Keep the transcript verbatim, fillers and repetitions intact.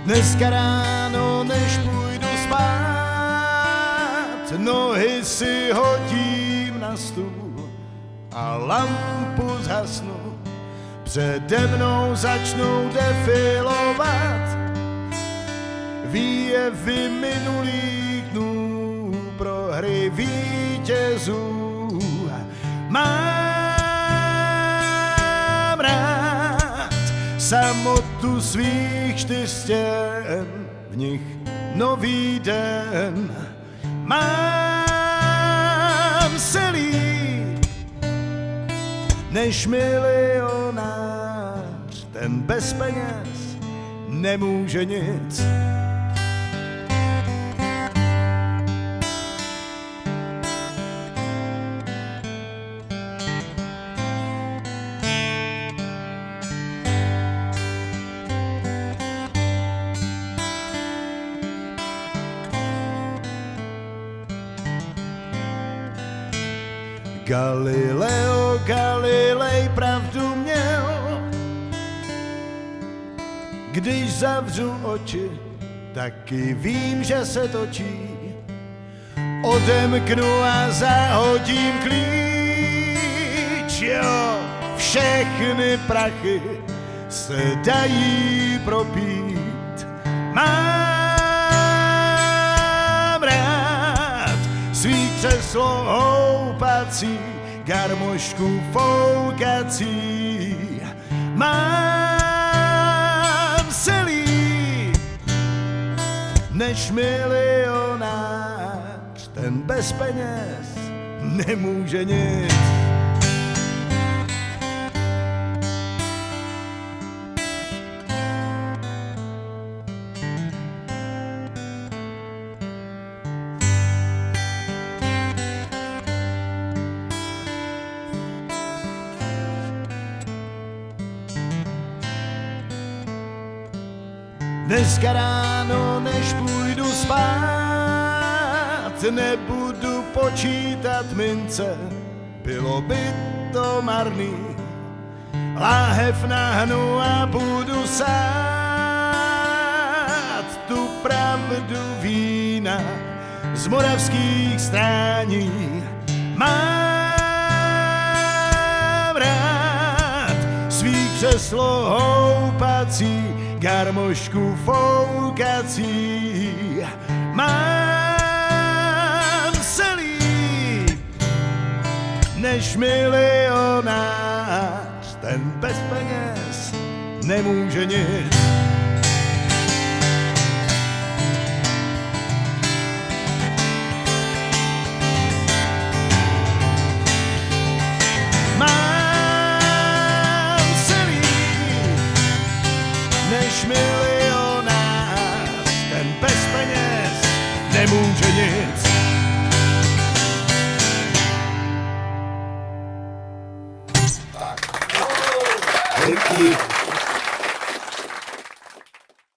Dneska ráno, než půjdu spát, nohy si hodím na stůl a lampu zhasnu. Přede mnou začnou defilovat výjevy minulých dnů, prohry vítězů. Mám rád samotu svých čtyř stěn, v nich nový den. Mám se líp než milionář, ten bez peněz nemůže nic. Galileo Galilei pravdu měl, když zavřu oči, taky vím, že se točí. Odemknu a zahodím klíč, jo, všechny prachy se dají propít. Mám rád svý křeslo houpací, garmošku foukací. Mám se líp než milionář, ten bez peněz nemůže nic. Dneska ráno, než půjdu spát, nebudu počítat mince, bylo by to marný. Láhev nahnu a budu sát tu pravdu vína z moravských strání. Mám rád svý křeslo houpací, garmošku foukací. Mám se líp než milionář, ten bez peněz nemůže nic.